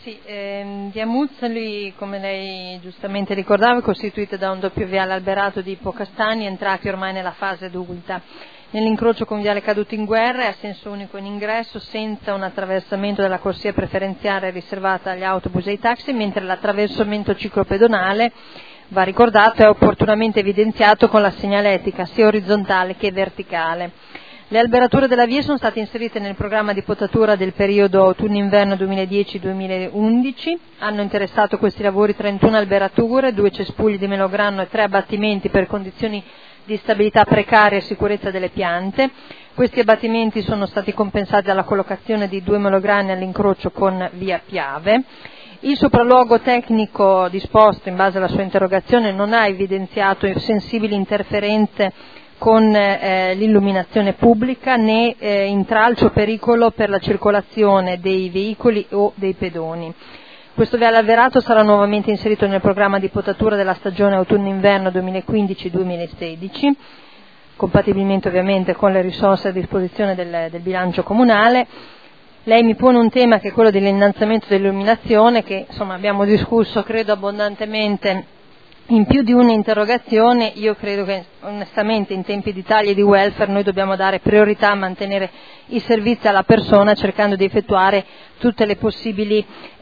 Sì, via Muzzoli, come lei giustamente ricordava, è costituita da un doppio viale alberato di ipocastani, entrati ormai nella fase adulta. Nell'incrocio con viale Caduti in Guerra è a senso unico in ingresso, senza un attraversamento della corsia preferenziale riservata agli autobus e ai taxi, mentre l'attraversamento ciclopedonale, va ricordato, è opportunamente evidenziato con la segnaletica sia orizzontale che verticale. Le alberature della via sono state inserite nel programma di potatura del periodo autunno-inverno 2010-2011. Hanno interessato questi lavori 31 alberature, 2 cespugli di melograno e 3 abbattimenti per condizioni di stabilità precaria e sicurezza delle piante. Questi abbattimenti sono stati compensati dalla collocazione di 2 melograni all'incrocio con via Piave. Il sopralluogo tecnico disposto in base alla sua interrogazione non ha evidenziato sensibili interferenze con l'illuminazione pubblica né intralcio o pericolo per la circolazione dei veicoli o dei pedoni. Questo viale alberato sarà nuovamente inserito nel programma di potatura della stagione autunno-inverno 2015-2016, compatibilmente ovviamente con le risorse a disposizione del bilancio comunale. Lei mi pone un tema che è quello dell'innalzamento dell'illuminazione, che insomma abbiamo discusso credo abbondantemente in più di un'interrogazione. Io credo che onestamente in tempi di tagli e di welfare noi dobbiamo dare priorità a mantenere i servizi alla persona, cercando di effettuare tutte le possibili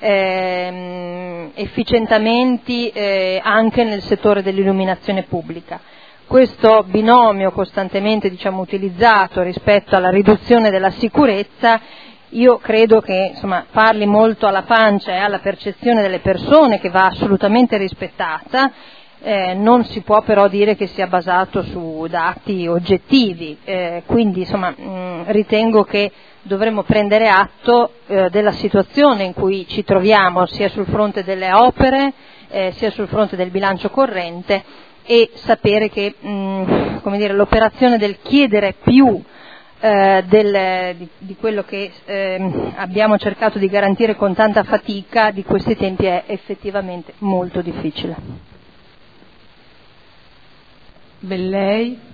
efficientamenti anche nel settore dell'illuminazione pubblica. Questo binomio costantemente utilizzato rispetto alla riduzione della sicurezza, io credo che parli molto alla pancia e alla percezione delle persone, che va assolutamente rispettata. Non si può però dire che sia basato su dati oggettivi, quindi ritengo che dovremmo prendere atto della situazione in cui ci troviamo, sia sul fronte delle opere sia sul fronte del bilancio corrente, e sapere che l'operazione del chiedere più di quello che abbiamo cercato di garantire con tanta fatica di questi tempi è effettivamente molto difficile. Bellei.